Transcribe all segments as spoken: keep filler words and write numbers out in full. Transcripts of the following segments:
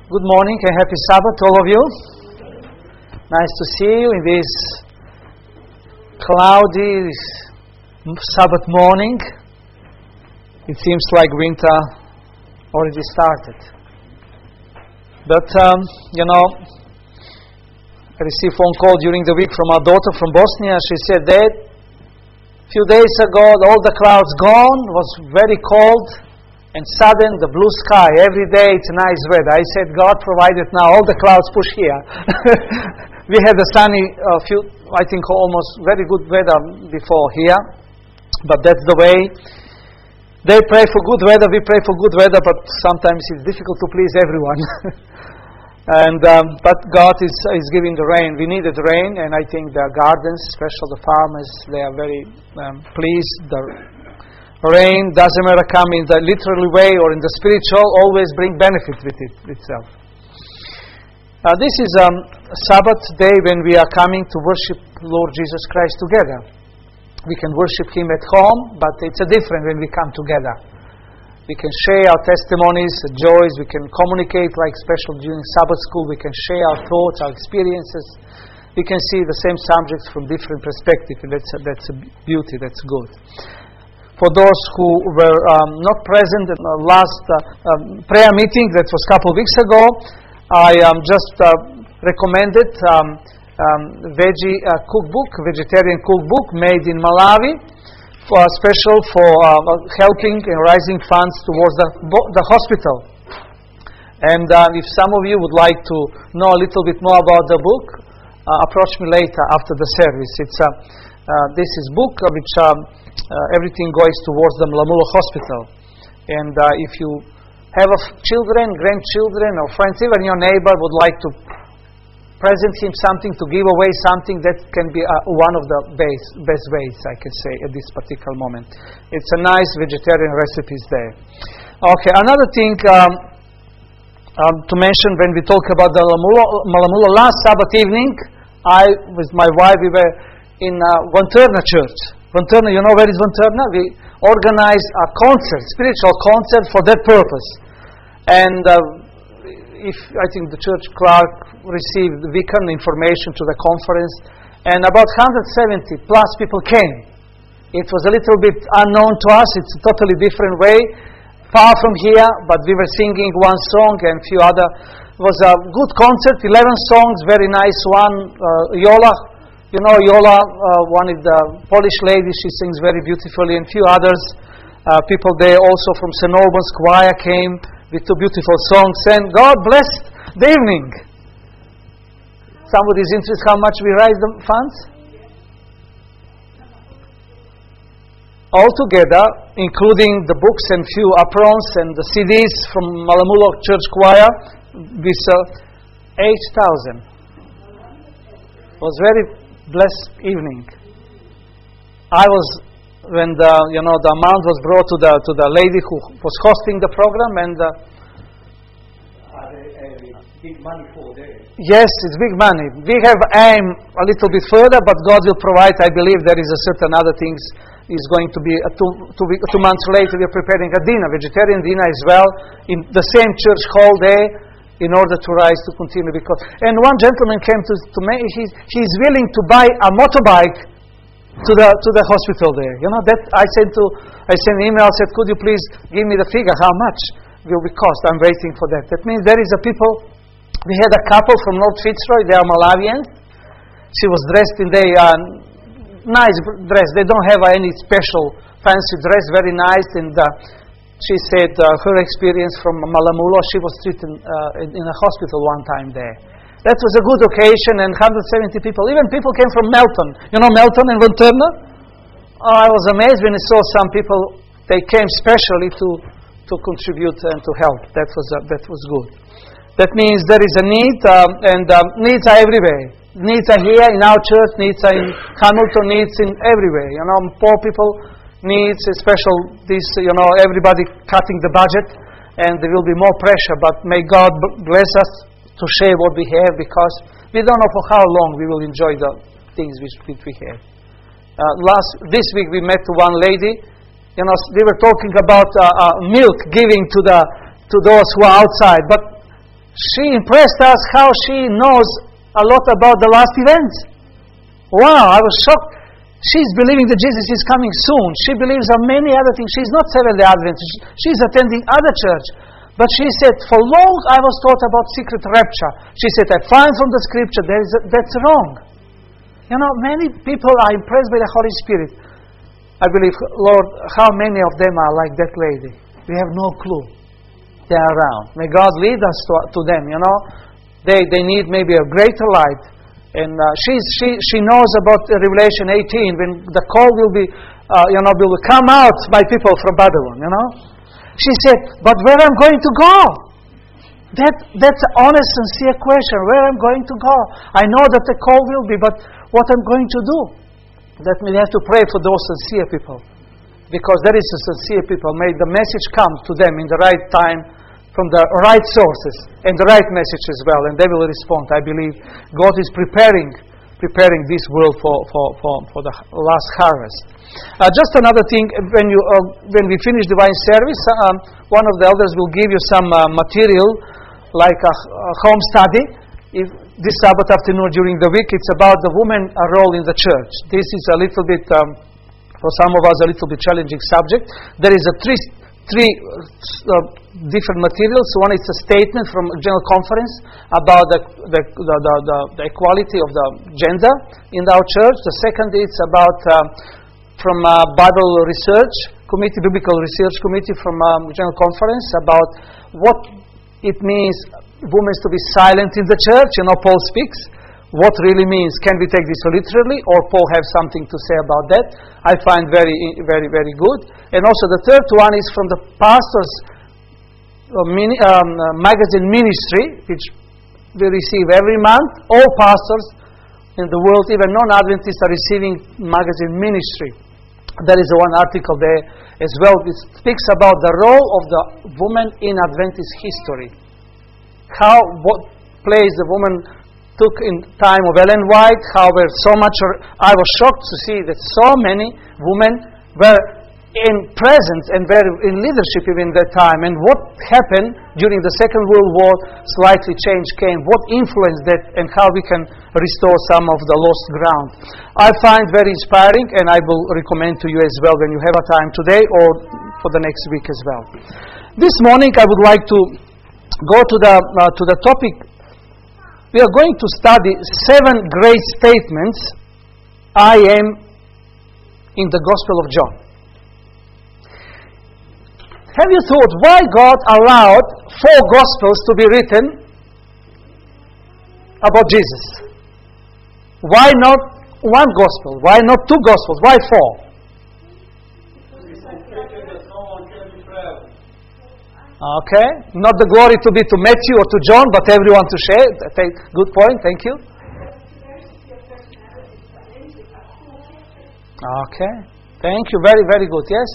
Good morning and happy Sabbath to all of you. Nice to see you in this cloudy Sabbath morning. It seems like winter already started. But, um, you know, I received a phone call during the week from our daughter from Bosnia. She said, Dad, a few days ago, all the clouds gone, was very cold. And sudden, the blue sky, every day it's nice weather. I said, God provided now, all the clouds push here. We had a sunny, uh, few, I think almost very good weather before here. But that's the way. They pray for good weather, we pray for good weather, but sometimes it's difficult to please everyone. and um, But God is, is giving the rain. We needed rain, and I think the gardens, especially the farmers, they are very um, pleased. The rain doesn't matter come in the literal way or in the spiritual, always bring benefit with it itself. Uh, this is a um, Sabbath day when we are coming to worship Lord Jesus Christ together. We can worship Him at home, but it's a different when we come together. We can share our testimonies, joys, we can communicate like special during Sabbath school, we can share our thoughts, our experiences. We can see the same subjects from different perspectives, and that's a, that's a beauty, that's good. For those who were um, not present in the last uh, um, prayer meeting that was a couple of weeks ago, I um, just uh, recommended um, um, veggie uh, cookbook, vegetarian cookbook made in Malawi, for special for uh, helping and raising funds towards the the hospital. And uh, if some of you would like to know a little bit more about the book, uh, approach me later after the service. It's a uh, this is book uh, which. Um, Uh, everything goes towards the Malamulo Hospital. And uh, if you have a f- children, grandchildren, or friends, even your neighbor would like to present him something, to give away something, that can be uh, one of the best, best ways, I can say, at this particular moment. It's a nice vegetarian recipes there. Okay, another thing um, um, to mention when we talk about the Malamulo, Malamulo last Sabbath evening, I, with my wife, we were in uh, Wanturna Church. Wanturna, you know where is Wanturna? We organized a concert, spiritual concert for that purpose. And uh, if I think the church clerk received the weekend information to the conference, and about one hundred seventy plus people came. It was a little bit unknown to us. It's a totally different way, far from here, but we were singing one song and a few other. It was a good concert, eleven songs, very nice one. Uh, Yola. You know, Yola, uh, one of the Polish lady, she sings very beautifully, and few others. Uh, people there also from Saint Albans choir came with two beautiful songs, and God blessed the evening. Somebody is interested how much we raise the funds? All together, including the books and few aprons and the C Ds from Malamulo Church Choir, we sell eight thousand. It was very blessed evening. I was when the you know the amount was brought to the to the lady who was hosting the program, and uh, uh, big money for there. Yes, it's big money. We have aim a little bit further, but God will provide. I believe there is a certain other things is going to be uh, two two, week, two months later. We are preparing a dinner, vegetarian dinner as well, in the same church hall there, in order to rise to continue. Because and one gentleman came to, to me, he's, he's willing to buy a motorbike to the to the hospital there. You know, that I sent to I sent an email, said, could you please give me the figure, how much will it cost? I'm waiting for that. That means there is a people, we had a couple from North Fitzroy, they are Malawians. She was dressed in their uh, nice dress. They don't have any special fancy dress, very nice, and uh, she said uh, her experience from Malamulo, she was treated uh, in, in a hospital one time there. That was a good occasion, and one hundred seventy people, even people came from Melton. You know Melton and Wanturna? Oh, I was amazed when I saw some people, they came specially to, to contribute and to help. That was uh, that was good. That means there is a need, um, and um, needs are everywhere. Needs are here in our church, needs are in Hamilton, needs in everywhere. You know, poor people needs a special, this, you know, everybody cutting the budget, and there will be more pressure, but may God bless us to share what we have, because we don't know for how long we will enjoy the things which, which we have. Uh, last This week we met one lady, you know, they were talking about uh, uh, milk giving to the to those who are outside, but she impressed us how she knows a lot about the last events. Wow, I was shocked. She's believing that Jesus is coming soon. She believes on many other things. She's not Seventh-day Adventist. She's attending other church. But she said, for long I was taught about secret rapture. She said, I find from the scripture there is a, that's wrong. You know, many people are impressed by the Holy Spirit. I believe, Lord, how many of them are like that lady? We have no clue. They are around. May God lead us to, to them, you know. They they need maybe a greater light. And uh, she's, she she knows about uh, Revelation eighteen, when the call will be, uh, you know, will come out, my people from Babylon, you know. She said, but where I'm going to go? That That's an honest, sincere question. Where I'm going to go? I know that the call will be, but what I'm going to do? That we have to pray for those sincere people. Because there is a sincere people. May the message come to them in the right time, from the right sources, and the right message as well, and they will respond. I believe God is preparing preparing this world for, for, for, for the last harvest. Uh, just another thing, when you uh, when we finish divine service, um, one of the elders will give you some uh, material, like a, a home study. If this Sabbath afternoon during the week, it's about the woman role in the church. This is a little bit, um, for some of us, a little bit challenging subject. There is a three, three uh, different materials. One is a statement from a general conference about the the, the, the, the, the equality of the gender in our church. The second is about um, from a Bible research committee, biblical research committee from a general conference about what it means women to be silent in the church. You know, Paul speaks. What really means? Can we take this literally, or Paul have something to say about that? I find very, very, very good. And also the third one is from the pastor's uh, mini, um, uh, magazine ministry, which we receive every month. All pastors in the world, even non-Adventists, are receiving magazine ministry. There is one article there as well. It speaks about the role of the woman in Adventist history. How, what place the woman took in time of Ellen White, how were so much, I was shocked to see that so many women were in presence and were in leadership even that time. And what happened during the Second World War, slightly change came. What influenced that, and how we can restore some of the lost ground. I find very inspiring, and I will recommend to you as well when you have a time today or for the next week as well. This morning I would like to go to the uh, to the topic. We are going to study seven great statements I am in the Gospel of John. Have you thought why God allowed four Gospels to be written about Jesus? Why not one Gospel? Why not two Gospels? Why four? Okay, not the glory to be to Matthew or to John, but everyone to share. Good point, thank you. Okay, thank you, very, very good, yes?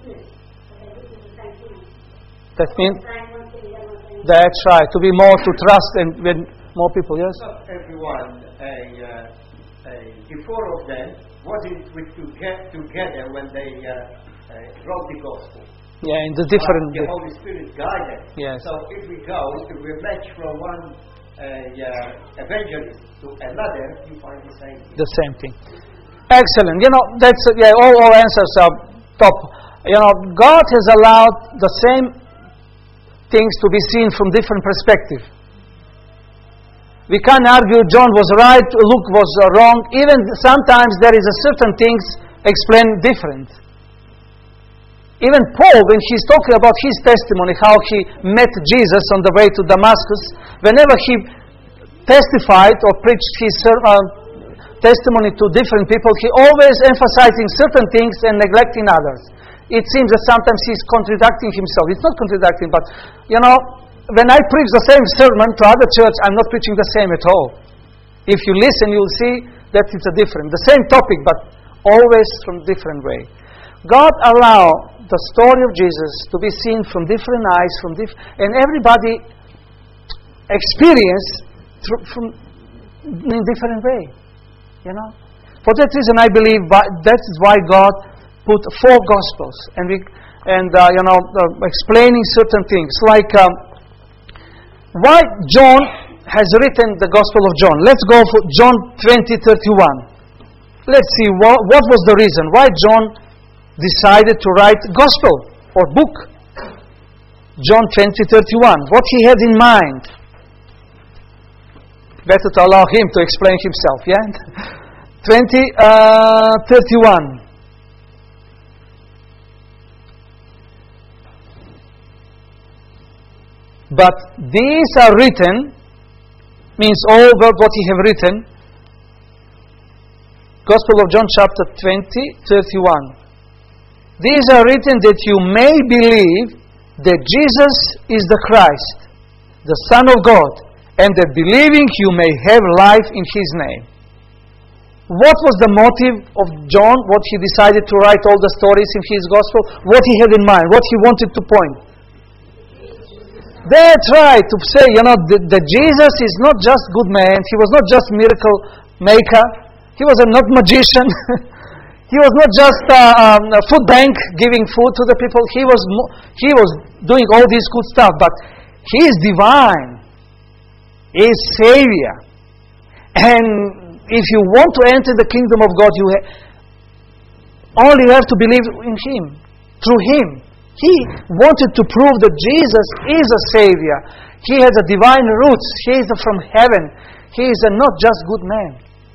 That means, that's right, to be more, to trust and when more people, yes? Not everyone, uh, uh, before of them, wasn't with to get together when they uh, uh, wrote the Gospel. Yeah, in the different... But the Holy Spirit guided. Yes. So if we go, if we match from one uh, uh, evangelist to another, you find the same thing. The same thing. Excellent. You know, that's, yeah, all our answers are top. You know, God has allowed the same things to be seen from different perspectives. We can't argue John was right, Luke was uh, wrong. Even sometimes there is a certain things explained different. Even Paul, when he's talking about his testimony, how he met Jesus on the way to Damascus, whenever he testified or preached his uh, testimony to different people, he always emphasizing certain things and neglecting others. It seems that sometimes he's contradicting himself. It's not contradicting, but, you know, when I preach the same sermon to other church, I'm not preaching the same at all. If you listen, you'll see that it's a different, the same topic, but always from different way. God allowed the story of Jesus to be seen from different eyes, from diff- and everybody experience through, from in different way. You know, for that reason, I believe that is why God put four Gospels, and we and uh, you know uh, explaining certain things. Like um, why John has written the Gospel of John. Let's go for John twenty thirty-one. Let's see what, what was the reason why John decided to write Gospel or book. John twenty thirty-one. What he had in mind. Better to allow him to explain himself, yeah? twenty thirty-one. But these are written, means all what he have written. Gospel of John chapter twenty, thirty-one. These are written that you may believe that Jesus is the Christ, the Son of God, and that believing you may have life in His name. What was the motive of John? What he decided to write all the stories in his Gospel? What he had in mind? What he wanted to point? That's right, to say, you know, that, that Jesus is not just good man. He was not just miracle maker. He was a not magician. He was not just a, um, a food bank giving food to the people. He was mo- he was doing all this good stuff. But He is divine. He is Savior. And if you want to enter the kingdom of God, you ha- only have to believe in Him, through Him. He wanted to prove that Jesus is a Savior. He has a divine roots. He is from heaven. He is a not just good man.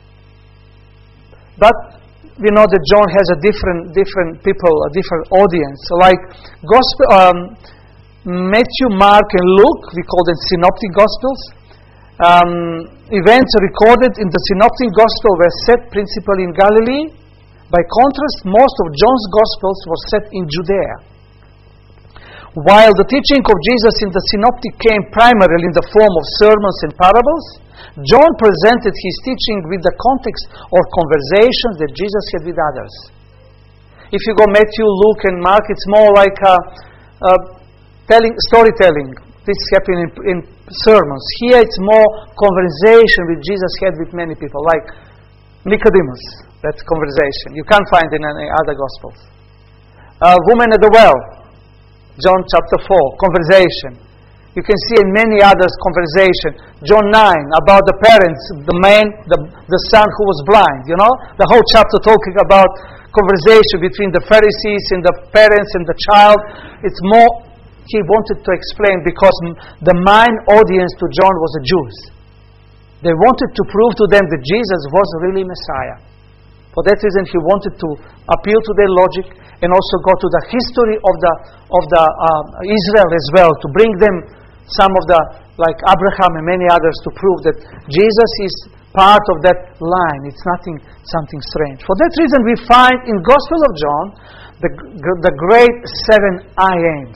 But we know that John has a different, different people, a different audience. Like Gospel, um, Matthew, Mark, and Luke, we call them Synoptic Gospels. Um, events recorded in the Synoptic Gospel were set principally in Galilee. By contrast, most of John's Gospels were set in Judea. While the teaching of Jesus in the Synoptic came primarily in the form of sermons and parables, John presented his teaching with the context or conversations that Jesus had with others. If you go Matthew, Luke, and Mark, it's more like a, a telling, storytelling. This happened in, in sermons. Here it's more conversation which Jesus had with many people, like Nicodemus, that conversation. You can't find in any other Gospels. A woman at the well, John chapter four, conversation. You can see in many others conversation. John nine, about the parents, the man, the, the son who was blind, you know? The whole chapter talking about conversation between the Pharisees and the parents and the child. It's more, he wanted to explain because the main audience to John was the Jews. They wanted to prove to them that Jesus was really Messiah. For that reason, he wanted to appeal to their logic and also go to the history of the of the uh, Israel as well, to bring them some of the, like Abraham and many others, to prove that Jesus is part of that line. It's nothing, something strange. For that reason, we find in Gospel of John the the great seven I ams.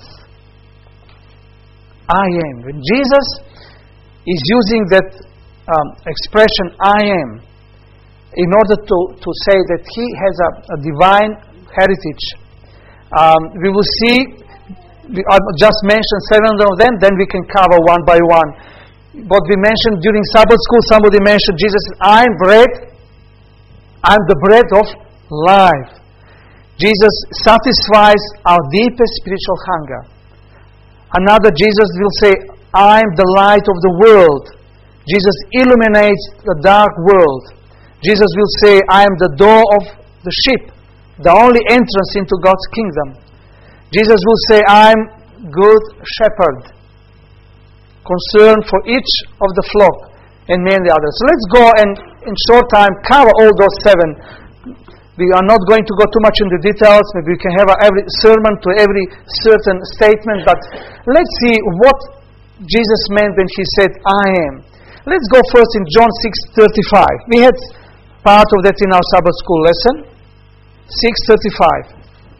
I am. When Jesus is using that um, expression I am, in order to, to say that He has a, a divine heritage. Um, we will see, I just mentioned seven of them, then we can cover one by one. What we mentioned during Sabbath school, somebody mentioned Jesus, I am bread, I am the bread of life. Jesus satisfies our deepest spiritual hunger. Another Jesus will say, I am the light of the world. Jesus illuminates the dark world. Jesus will say, I am the door of the sheep, the only entrance into God's kingdom. Jesus will say, I am good shepherd, concerned for each of the flock and many others. So let's go and in short time cover all those seven. We are not going to go too much into details. Maybe we can have a, every sermon to every certain statement, but let's see what Jesus meant when He said, I am. Let's go first in John six thirty-five. We had part of that in our Sabbath school lesson. six thirty-five.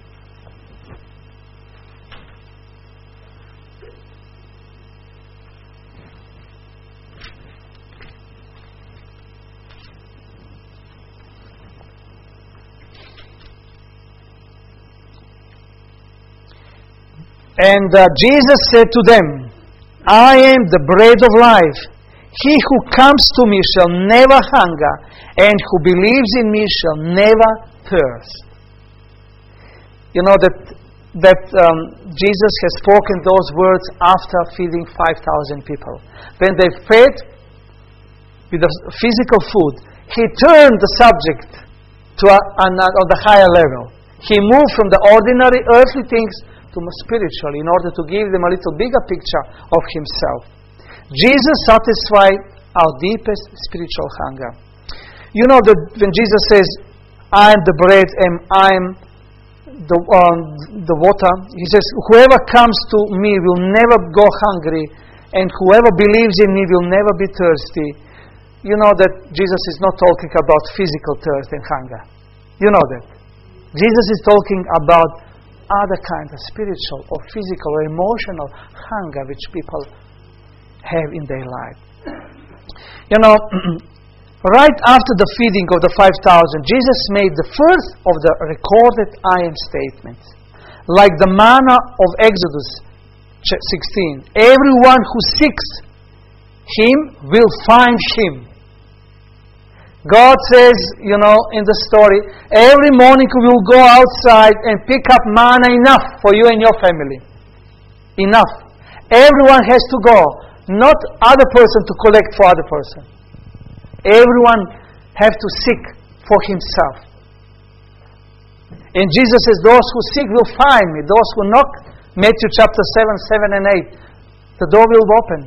And uh, Jesus said to them, I am the bread of life. He who comes to me shall never hunger, and who believes in me shall never thirst. You know that that um, Jesus has spoken those words after feeding five thousand people. When they fed with the physical food, He turned the subject to a, an, on the higher level. He moved from the ordinary earthly things to more spiritual in order to give them a little bigger picture of Himself. Jesus satisfied our deepest spiritual hunger. You know that when Jesus says, I am the bread and I am the, um, the water, He says, whoever comes to me will never go hungry, and whoever believes in me will never be thirsty. You know that Jesus is not talking about physical thirst and hunger. You know that. Jesus is talking about other kinds of spiritual or physical or emotional hunger which people have in their life. You know, right after the feeding of the five thousand, Jesus made the first of the recorded I am statements. Like the manna of Exodus sixteen, everyone who seeks Him will find Him. God says, you know, in the story, every morning we will go outside and pick up manna enough for you and your family. Enough. Everyone has to go. Not other person to collect for other person. Everyone have to seek for himself. And Jesus says, those who seek will find me. Those who knock, Matthew chapter seven, seven and eight, the door will open.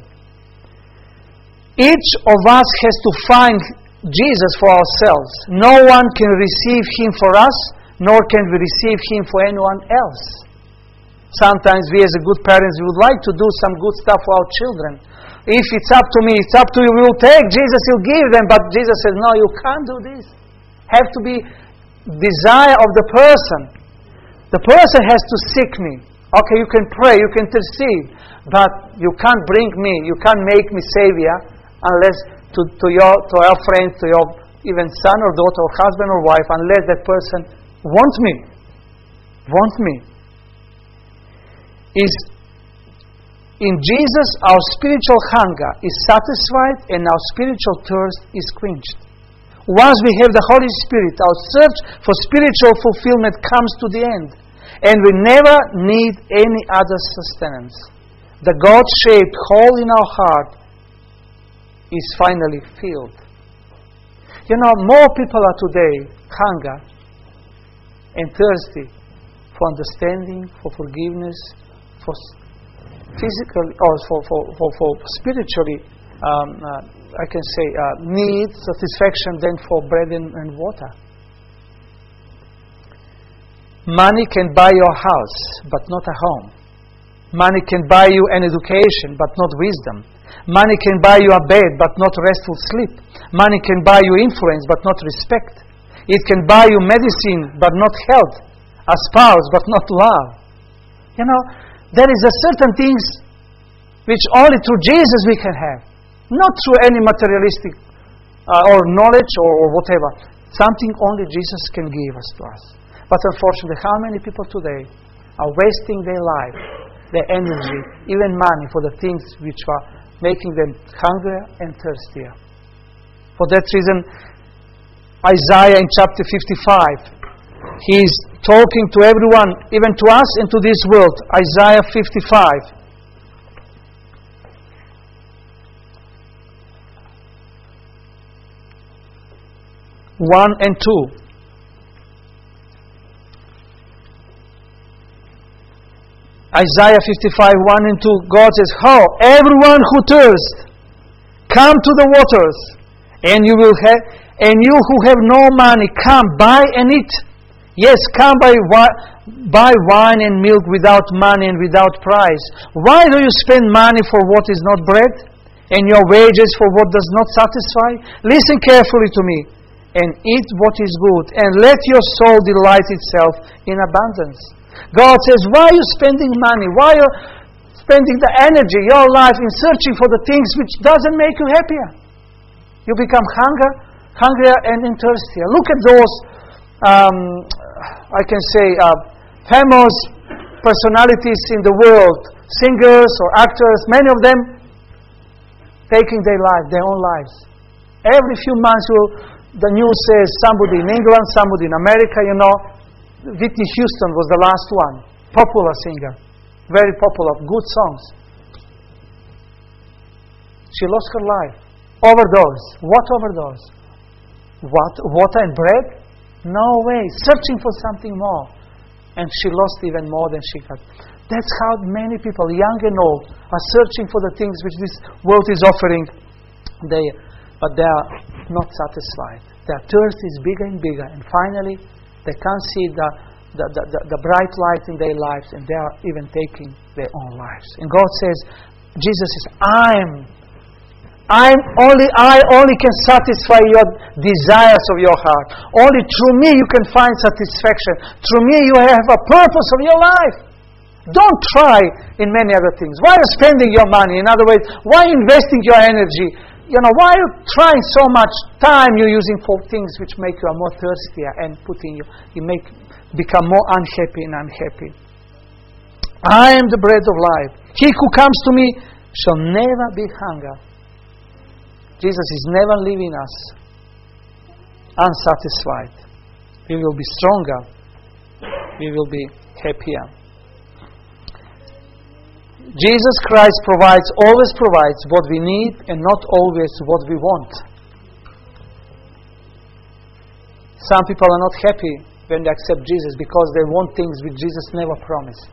Each of us has to find Jesus for ourselves. No one can receive Him for us, nor can we receive Him for anyone else. Sometimes we as a good parents, we would like to do some good stuff for our children. If it's up to me, it's up to you, we will take Jesus, He'll give them. But Jesus says, no, you can't do this. Have to be desire of the person. The person has to seek me. Okay, you can pray, you can intercede, but you can't bring me, you can't make me Savior unless to, to your to your friend, to your even son or daughter or husband or wife, unless that person wants me. Wants me. Is in Jesus our spiritual hunger is satisfied and our spiritual thirst is quenched. Once we have the Holy Spirit, our search for spiritual fulfillment comes to the end. And we never need any other sustenance. The God-shaped hole in our heart is finally filled. You know, more people are today hunger and thirsty for understanding, for forgiveness, for physical or for, for, for, for spiritually, um, uh, I can say, uh, need, satisfaction than for bread and, and water. Money can buy your house, but not a home. Money can buy you an education, but not wisdom. Money can buy you a bed, but not restful sleep. Money can buy you influence, but not respect. It can buy you medicine, but not health. A spouse, but not love. You know, there is a certain things which only through Jesus we can have. Not through any materialistic uh, or knowledge or, or whatever. Something only Jesus can give us to us. But unfortunately, how many people today are wasting their life, their energy, even money for the things which are making them hungrier and thirstier? For that reason, Isaiah in chapter fifty-five, he is talking to everyone, even to us and to this world. Isaiah fifty-five. one and two. Isaiah fifty-five, one and two, God says, "Ho, everyone who thirsts, come to the waters, and you will have, and you who have no money, come buy and eat. Yes, come buy wi- buy wine and milk without money and without price. Why do you spend money for what is not bread, and your wages for what does not satisfy? Listen carefully to me, and eat what is good, and let your soul delight itself in abundance." God says, why are you spending money? Why are you spending the energy, your life, in searching for the things which doesn't make you happier? You become hunger, hungrier and thirstier. Look at those, um, I can say, uh, famous personalities in the world, singers or actors, many of them taking their life, their own lives. Every few months, will, the news says somebody in England, somebody in America, you know. Whitney Houston was the last one. popular singer, very popular, good songs. She lost her life. Overdose. What overdose? What? Water and bread? No way. Searching for something more. And she lost even more than she got. That's how many people, young and old, are searching for the things which this world is offering. They, but they are not satisfied. Their thirst is bigger and bigger. And finally, they can't see the, the, the, the, the bright light in their lives. And they are even taking their own lives. And God says, Jesus says, I'm I'm only, I only can satisfy your desires of your heart. Only through me you can find satisfaction. Through me you have a purpose of your life. Don't try in many other things. Why are you spending your money? In other words, why are you investing your energy? You know, why are you trying so much time you're using for things which make you more thirstier and putting you, you make become more unhappy and unhappy. I am the bread of life. He who comes to me shall never be hunger. Jesus is never leaving us unsatisfied. We will be stronger. We will be happier. Jesus Christ provides, always provides what we need and not always what we want. Some people are not happy when they accept Jesus because they want things which Jesus never promised.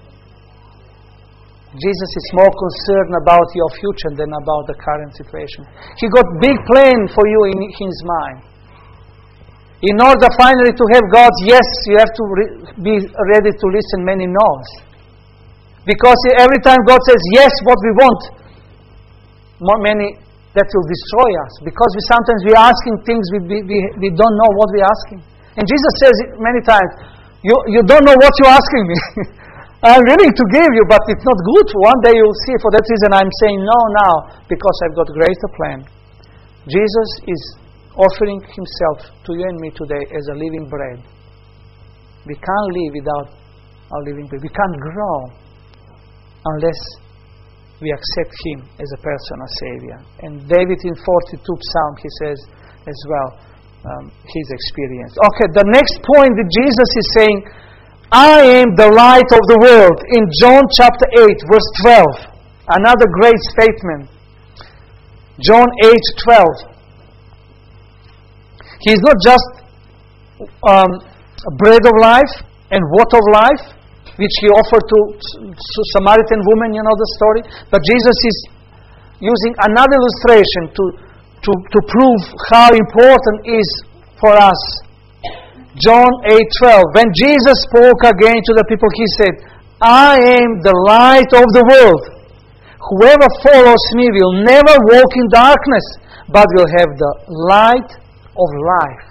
Jesus is more concerned about your future than about the current situation. He got big plan for you in His mind. In order finally to have God's yes, you have to re- be ready to listen many no's. Because every time God says yes, what we want, more many that will destroy us. Because we sometimes we are asking things we, we, we, we don't know what we are asking. And Jesus says it many times, you, you don't know what you're asking me. I'm willing to give you, but it's not good. One day you'll see. For that reason I'm saying no now, because I've got greater plan. Jesus is offering Himself to you and me today as a living bread. We can't live without a living bread. We can't grow unless we accept Him as a personal Savior. And David in forty-two Psalm, he says as well, um, his experience. Okay, the next point that Jesus is saying, I am the light of the world. In John chapter eight, verse twelve. Another great statement. John eight twelve. He is not just um, bread of life and water of life, which He offered to, to Samaritan woman, you know the story. But Jesus is using another illustration to, to, to prove how important it is for us. John eight twelve. When Jesus spoke again to the people, He said, I am the light of the world. Whoever follows me will never walk in darkness, but will have the light of life.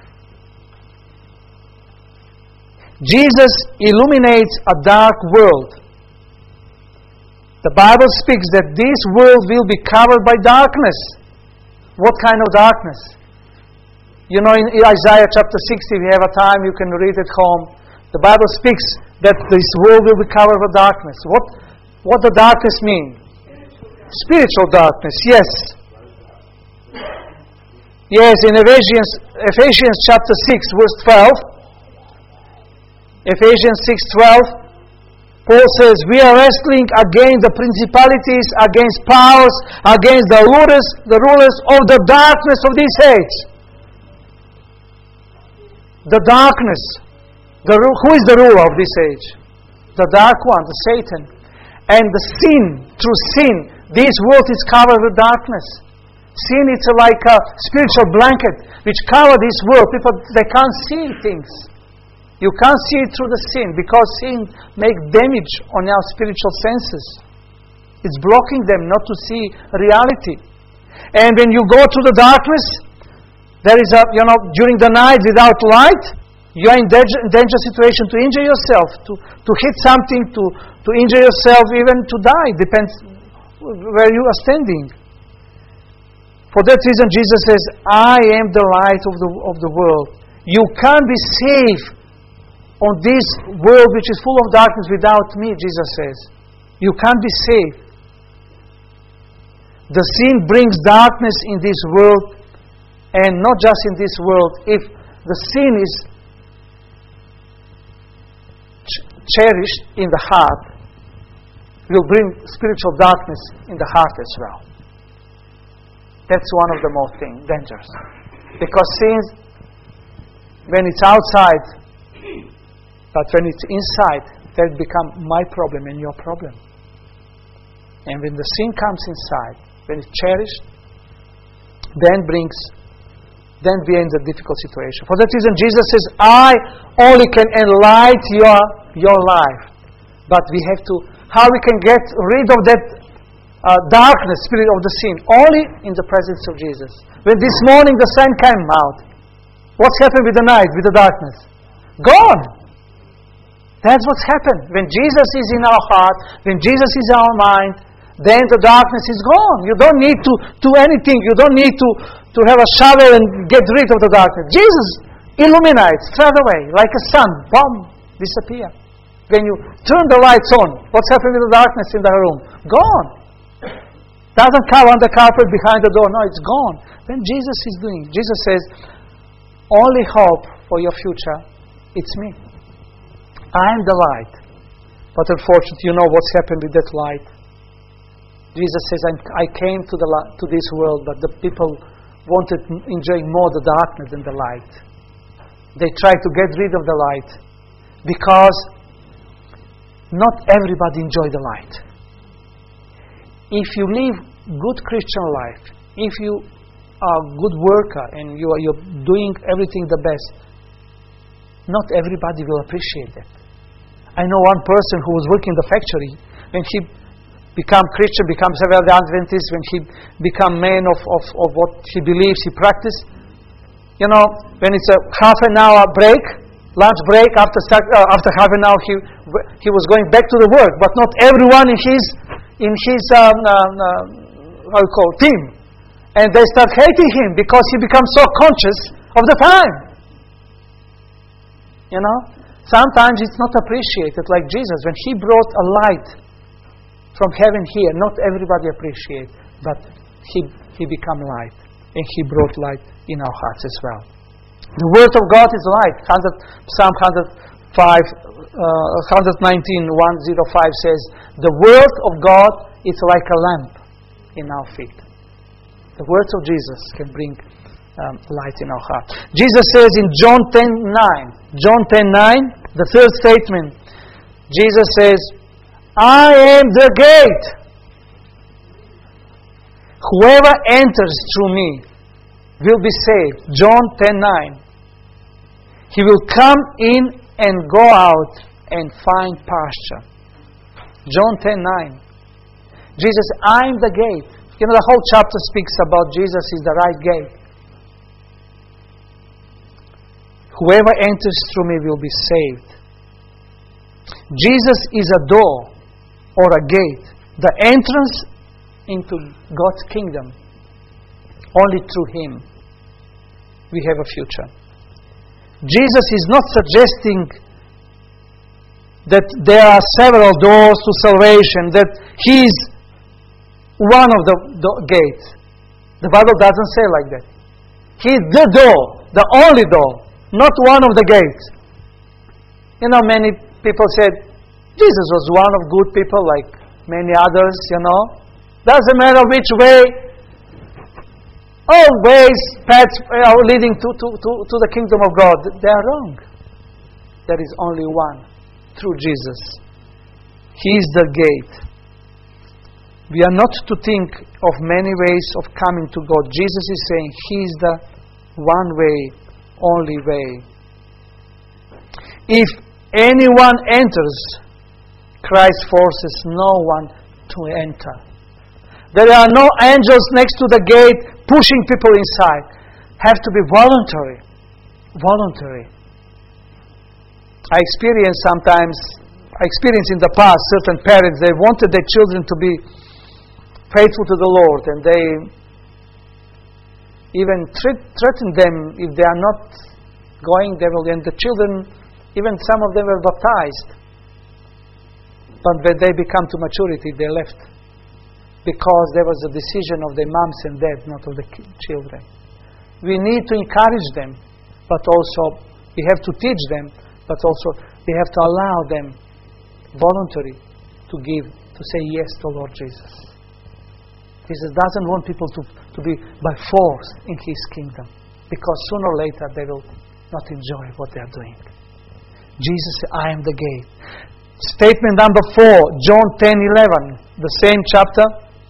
Jesus illuminates a dark world. The Bible speaks that this world will be covered by darkness. What kind of darkness? You know, in Isaiah chapter sixty, if you have a time, you can read it home. The Bible speaks that this world will be covered with darkness. What what does darkness mean? Spiritual darkness, yes. Yes, in Ephesians, Ephesians chapter six, verse twelve. Ephesians six twelve, Paul says, we are wrestling against the principalities, against powers, against the rulers, the rulers of the darkness of this age. The darkness. The, who is the ruler of this age? The dark one, the Satan. And the sin, through sin, this world is covered with darkness. Sin is like a spiritual blanket which covers this world. People, they can't see things. You can't see it through the sin because sin makes damage on our spiritual senses. It's blocking them not to see reality. And when you go through the darkness, there is a, you know, during the night without light, you are in danger, danger situation to injure yourself, to, to hit something, to, to injure yourself, even to die. Depends where you are standing. For that reason, Jesus says, I am the light of the, of the world. You can't be safe on this world which is full of darkness without me, Jesus says. You can't be safe. The sin brings darkness in this world, and not just in this world. If the sin is cherished in the heart will bring spiritual darkness in the heart as well. That's one of the most thing, dangers. Because sin, when it's outside, but when it's inside, that becomes my problem and your problem. And when the sin comes inside, when it's cherished, then brings, then we are in a difficult situation. For that reason, Jesus says, I only can enlighten your, your life. But we have to, how we can get rid of that uh, darkness, spirit of the sin? Only in the presence of Jesus. When this morning the sun came out, what's happened with the night, with the darkness? Gone! That's what's happened. When Jesus is in our heart, when Jesus is in our mind, then the darkness is gone. You don't need to do anything. You don't need to, to have a shovel and get rid of the darkness. Jesus illuminates straight away, like a sun. Boom! Disappear. When you turn the lights on, what's happening with the darkness in the room? Gone. Doesn't cover on the carpet behind the door. No, it's gone. Then Jesus is doing. Jesus says, only hope for your future, it's me. I am the light. But unfortunately, you know what's happened with that light. Jesus says, I came to, the, to this world, but the people wanted enjoying more the darkness than the light. They tried to get rid of the light because not everybody enjoys the light. If you live good Christian life, if you are a good worker and you are you're doing everything the best, not everybody will appreciate that. I know one person who was working in the factory, when he become Christian, become Seventh-day Adventist, when he become man of, of, of what he believes, he practice. You know, when it's a half an hour break, lunch break, after uh, after half an hour he he was going back to the work, but not everyone in his in his um, uh, uh, how you call it, team, and they start hating him because he becomes so conscious of the time. You know, sometimes it's not appreciated, like Jesus when he brought a light from heaven here. Not everybody appreciate, but he he become light, and he brought light in our hearts as well. The word of God is light. Psalm one oh five, uh, one nineteen, one oh five says, the word of God is like a lamp in our feet. The words of Jesus can bring um, light in our heart. Jesus says in John ten nine, John ten nine, the third statement, Jesus says, I am the gate. Whoever enters through me will be saved. John ten nine. He will come in and go out and find pasture. John ten nine. Jesus, I am the gate. You know, the whole chapter speaks about Jesus is the right gate. Whoever enters through me will be saved. Jesus is a door or a gate, the entrance into God's kingdom. Only through Him we have a future. Jesus is not suggesting that there are several doors to salvation, that He is one of the, the gates. The Bible doesn't say like that. He is the door, the only door, not one of the gates. You know, many people said, Jesus was one of good people like many others, you know. Doesn't matter which way. All ways paths are leading to, to, to, to the kingdom of God. They are wrong. There is only one, through Jesus. He is the gate. We are not to think of many ways of coming to God. Jesus is saying He is the one way, only way. If anyone enters, Christ forces no one to enter. There are no angels next to the gate pushing people inside. Have to be voluntary. Voluntary. I experience sometimes, I experienced in the past certain parents, they wanted their children to be faithful to the Lord, and they even threatened them if they are not going, they will, and the children, even some of them were baptized. But when they become to maturity, they left. Because there was a decision of their moms and dads, not of the children. We need to encourage them, but also we have to teach them, but also we have to allow them voluntary to give, to say yes to Lord Jesus. Jesus doesn't want people to, to be by force in His kingdom, because sooner or later they will not enjoy what they are doing. Jesus said, I am the gate. Statement number four, John ten eleven, the same chapter.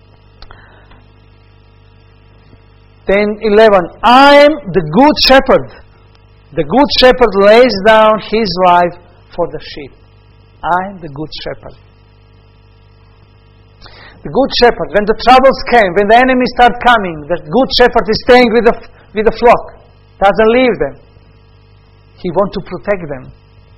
ten eleven, I am the good shepherd. The good shepherd lays down his life for the sheep. I am the good shepherd. The good shepherd, when the troubles came, when the enemy start coming, the good shepherd is staying with the, with the flock, doesn't leave them. He wants to protect them.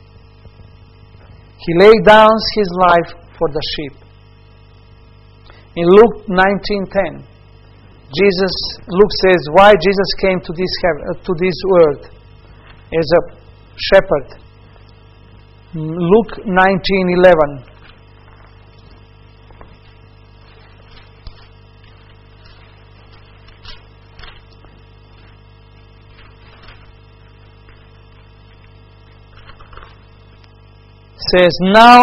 He laid down his life for the sheep. In Luke nineteen ten, Jesus, Luke says, why Jesus came to this heaven, uh, to this world as a shepherd. Luke nineteen eleven. Says, now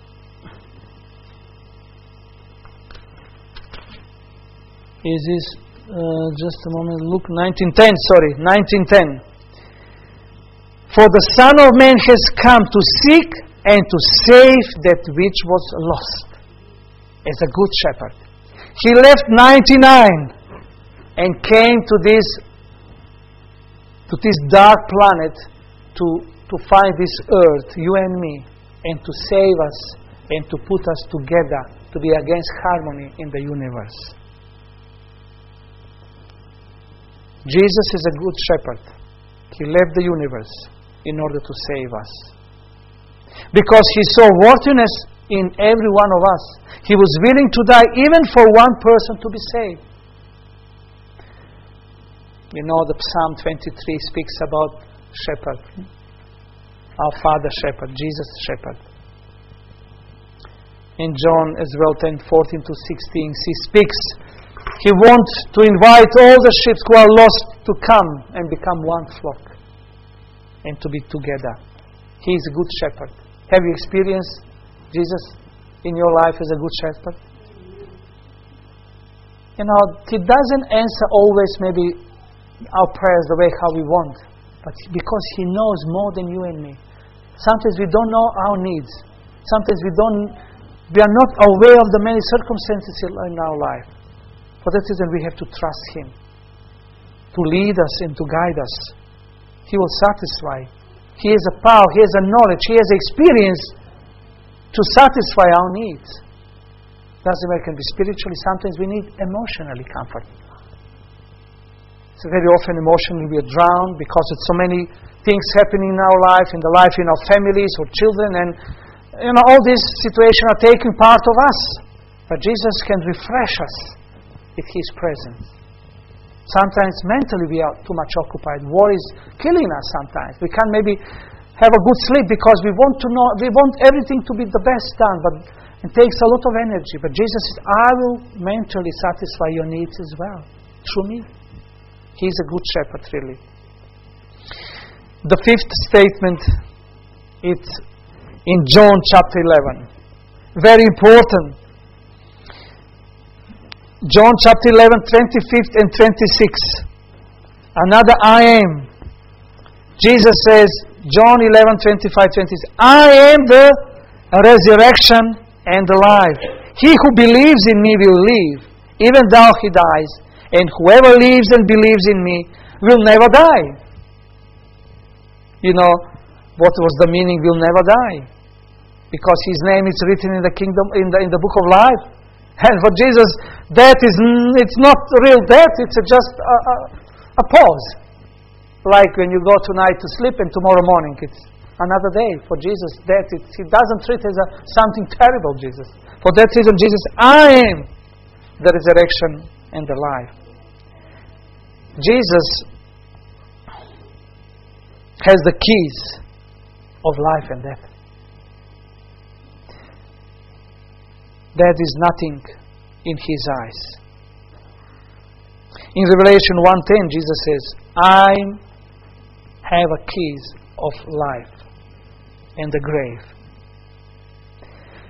is this uh, just a moment, Luke nineteen ten, sorry, nineteen ten. For the Son of Man has come to seek and to save that which was lost. As a good shepherd, He left ninety-nine and came to this to this dark planet to, to find this earth, you and me, and to save us and to put us together, to be against harmony in the universe. Jesus is a good shepherd. He left the universe in order to save us. Because He saw worthiness in every one of us. He was willing to die even for one person to be saved. You know, the Psalm twenty-three speaks about shepherd. Our Father shepherd, Jesus shepherd. In John as well, ten fourteen to sixteen, He speaks. He wants to invite all the sheep who are lost to come and become one flock and to be together. He is a good shepherd. Have you experienced Jesus in your life as a good shepherd? You know, He doesn't answer always maybe our prayers the way how we want, but because He knows more than you and me. Sometimes we don't know our needs. Sometimes we don't, we are not aware of the many circumstances in our life. For that reason, we have to trust Him to lead us and to guide us. He will satisfy. He has a power, He has a knowledge, He has experience to satisfy our needs. Doesn't matter, it can be spiritually. Sometimes we need emotionally comfort. So very often emotionally we are drowned because of so many things happening in our life, in the life in our families or children, and you know all these situations are taking part of us. But Jesus can refresh us with His presence. Sometimes mentally we are too much occupied. War is killing us sometimes. We can't maybe have a good sleep because we want to know, we want everything to be the best done, but it takes a lot of energy. But Jesus says, I will mentally satisfy your needs as well, through me. He's a good shepherd, really. The fifth statement, it's in John chapter eleven. Very important. John chapter eleven, twenty-fifth and twenty-sixth. Another I am. Jesus says, John eleven, twenty-five, twenty-six, I am the resurrection and the life. He who believes in me will live, even though he dies. And whoever lives and believes in me will never die. You know, what was the meaning will never die? Because His name is written in the kingdom, in the, in the book of life. And for Jesus, death is it's not real death, it's a just a, a, a pause. Like when you go tonight to sleep and tomorrow morning it's another day. For Jesus, death, it, He doesn't treat it as a, something terrible, Jesus. For that reason, Jesus, I am the resurrection and the life. Jesus has the keys of life and death. That is nothing in His eyes. In Revelation one ten, Jesus says, I have a keys of life and the grave.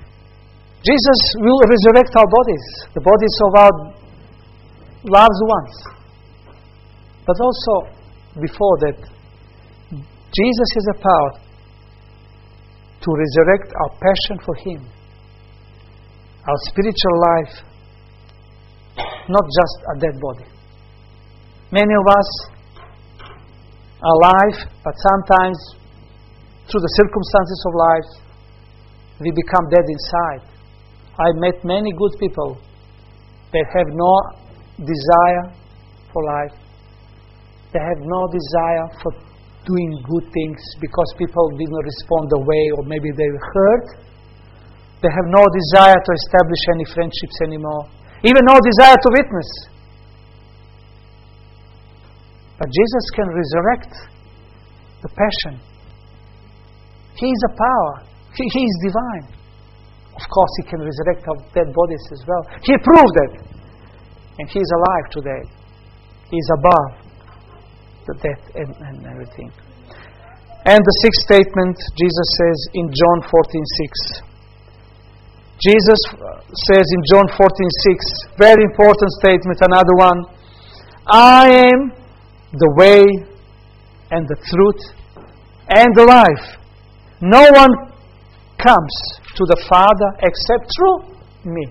Jesus will resurrect our bodies, the bodies of our loved ones. But also, before that, Jesus has the power to resurrect our passion for Him, our spiritual life, not just a dead body. Many of us are alive, but sometimes, through the circumstances of life, we become dead inside. I've met many good people that have no desire for life. They have no desire for doing good things because people didn't respond the way, or maybe they were hurt. They have no desire to establish any friendships anymore. Even no desire to witness. But Jesus can resurrect the passion. He is a power. He, he is divine. Of course, He can resurrect our dead bodies as well. He proved it. And He is alive today. He is above the death and, and everything. And the sixth statement, Jesus says in John fourteen six. Jesus says in John fourteen six, very important statement, another one. I am the way and the truth and the life. No one comes to the Father except through me.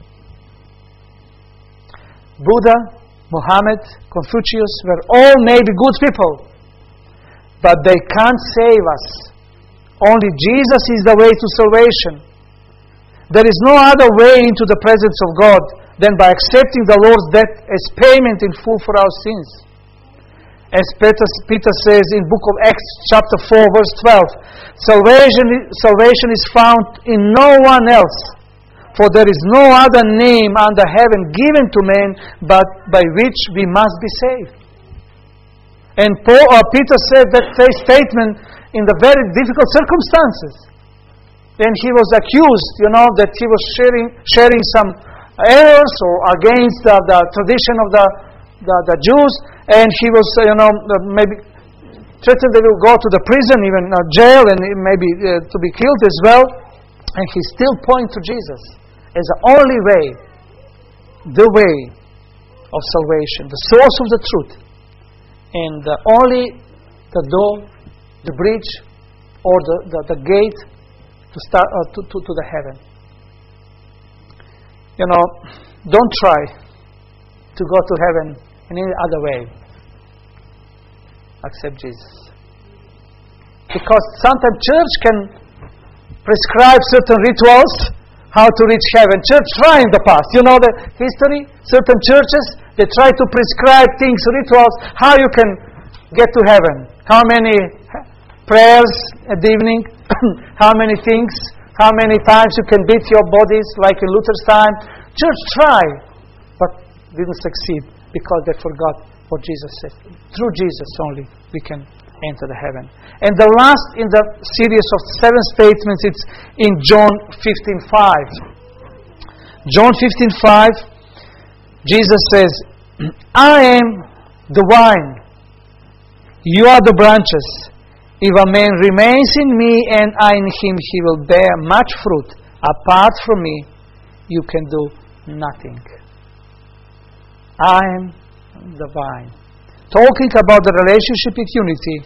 Buddha, Muhammad, Confucius were all maybe good people, but they can't save us. Only Jesus is the way to salvation. There is no other way into the presence of God than by accepting the Lord's death as payment in full for our sins. As Peter, Peter says in book of Acts chapter four verse twelve, salvation, salvation is found in no one else, for there is no other name under heaven given to men but by which we must be saved. And Paul, or Peter said that statement in the very difficult circumstances. Then he was accused, you know, that he was sharing sharing some errors or against the, the tradition of the, the, the Jews, and he was, you know, maybe threatened that he will go to the prison, even uh, jail, and maybe uh, to be killed as well. And he still points to Jesus as the only way, the way of salvation, the source of the truth, and the only the door, the bridge, or the, the, the gate to start uh, to, to, to the heaven. You know, don't try to go to heaven in any other way except Jesus. Because sometimes church can prescribe certain rituals how to reach heaven. Church tried in the past. You know the history? Certain churches, they try to prescribe things, rituals, how you can get to heaven. How many prayers at the evening, how many things, how many times you can beat your bodies, like in Luther's time. Church tried, but didn't succeed because they forgot what Jesus said. Through Jesus only we can enter the heaven. And the last in the series of seven statements, it's in John fifteen five. John fifteen five, Jesus says, I am the vine, you are the branches. If a man remains in me and I in him, he will bear much fruit. Apart from me, you can do nothing. I am the vine. Talking about the relationship with unity,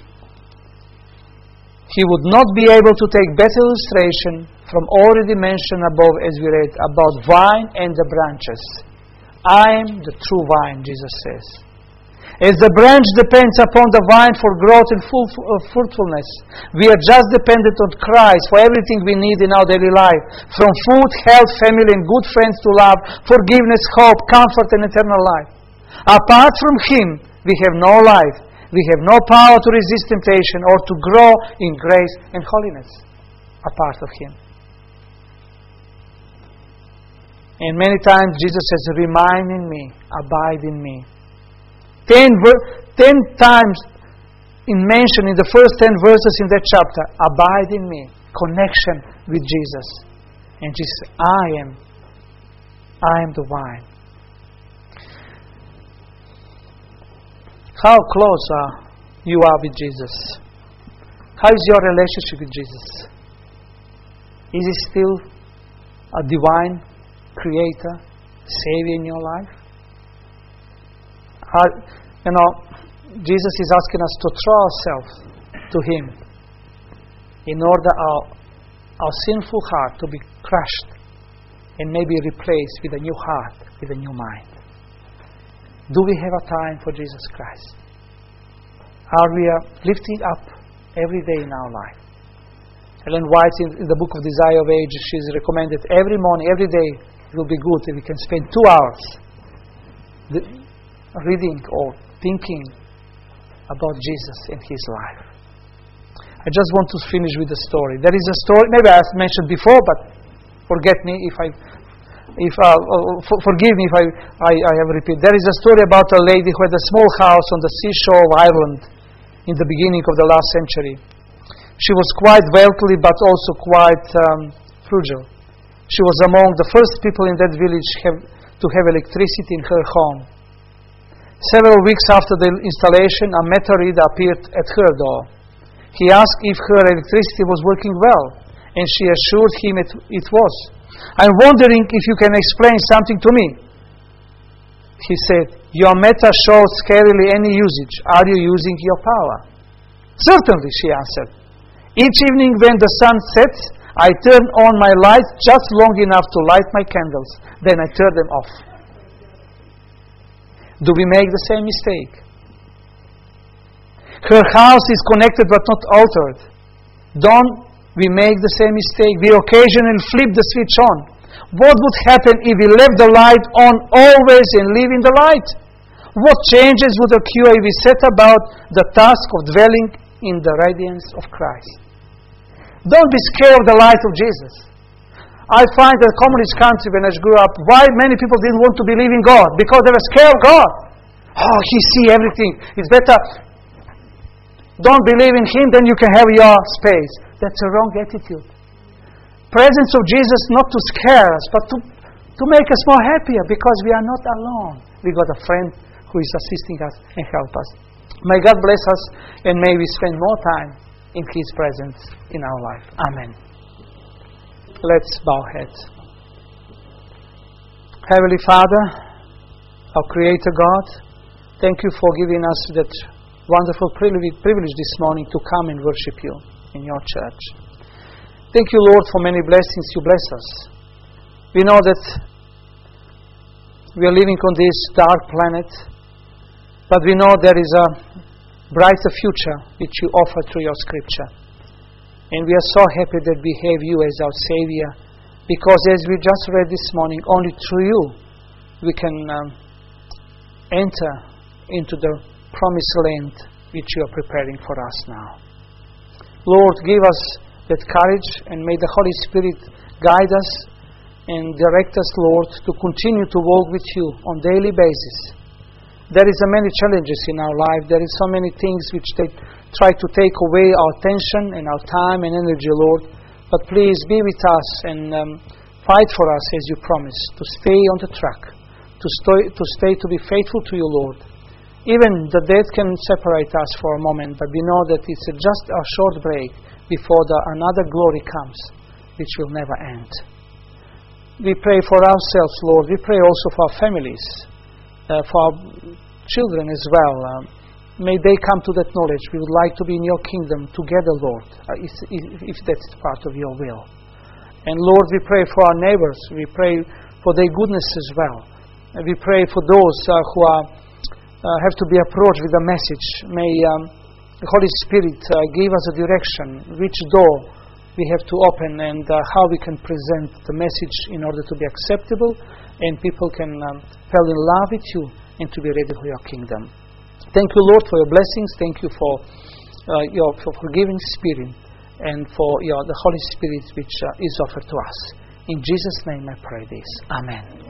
he would not be able to take better illustration from already mentioned above as we read about vine and the branches. I am the true vine, Jesus says. As the branch depends upon the vine for growth and full uh, fruitfulness, we are just dependent on Christ for everything we need in our daily life, from food, health, family, and good friends to love, forgiveness, hope, comfort, and eternal life. Apart from Him, we have no life. We have no power to resist temptation or to grow in grace and holiness apart of Him. And many times Jesus says, remain in me, abide in me. Ten, ver- ten times in mention in the first ten verses in that chapter, abide in me, connection with Jesus. And Jesus says, I am, I am the vine. How close are you are with Jesus? How is your relationship with Jesus? Is it still a divine creator, Savior in your life? Are, you know, Jesus is asking us to throw ourselves to Him in order our, our sinful heart to be crushed and maybe replaced with a new heart, with a new mind. Do we have a time for Jesus Christ? Are we uh, lifting up every day in our life? Ellen White, in, in the book of Desire of Age, she's recommended every morning, every day, it will be good if we can spend two hours the, reading or thinking about Jesus and His life. I just want to finish with a story. There is a story, maybe I mentioned before, but forget me if I, if uh, for, forgive me if I, I, I have repeated. There is a story about a lady who had a small house on the seashore of Ireland in the beginning of the last century. She was quite wealthy, but also quite um, frugal. She was among the first people in that village have, to have electricity in her home. Several weeks after the installation, a meter reader appeared at her door. He asked if her electricity was working well, and she assured him it, it was. "I'm wondering if you can explain something to me." He said, "Your meter shows scarcely any usage. Are you using your power?" "Certainly," she answered. "Each evening when the sun sets, I turn on my lights just long enough to light my candles. Then I turn them off." Do we make the same mistake? Her house is connected but not altered. Don't we make the same mistake? We occasionally flip the switch on. What would happen if we left the light on always and live in the light? What changes would occur if we set about the task of dwelling in the radiance of Christ? Don't be scared of the light of Jesus. I find that communist country when I grew up, why many people didn't want to believe in God? Because they were scared of God. Oh, He sees everything. It's better. Don't believe in Him, then you can have your space. That's a wrong attitude. Presence of Jesus not to scare us, but to, to make us more happier, because we are not alone. We got a friend who is assisting us and help us. May God bless us, and may we spend more time in His presence in our life. Amen. Let's bow heads. Heavenly Father, our Creator God, thank you for giving us that wonderful privilege this morning to come and worship you in your church. Thank you, Lord, for many blessings you bless us. We know that we are living on this dark planet, but we know there is a brighter future which you offer through your Scripture. And we are so happy that we have you as our Savior, because as we just read this morning, only through you we can um, enter into the promised land which you are preparing for us now. Lord, give us that courage, and may the Holy Spirit guide us and direct us, Lord, to continue to walk with you on a daily basis. There is a many challenges in our life. There is so many things which they try to take away our attention and our time and energy, Lord. But please be with us and um, fight for us as you promised, to stay on the track, to stay, to stay to be faithful to you, Lord. Even the death can separate us for a moment, but we know that it's just a short break before the, another glory comes, which will never end. We pray for ourselves, Lord. We pray also for our families, uh, for our children as well. Um, may they come to that knowledge. We would like to be in your kingdom together, Lord, uh, if, if that's part of your will. And Lord, we pray for our neighbors. We pray for their goodness as well. And we pray for those uh, who are Uh, have to be approached with a message. May um, the Holy Spirit uh, give us a direction, which door we have to open, and uh, how we can present the message in order to be acceptable, and people can um, fall in love with you and to be ready for your kingdom. Thank you, Lord, for your blessings. Thank you for uh, your for forgiving Spirit, and for your the Holy Spirit which uh, is offered to us. In Jesus' name I pray this. Amen.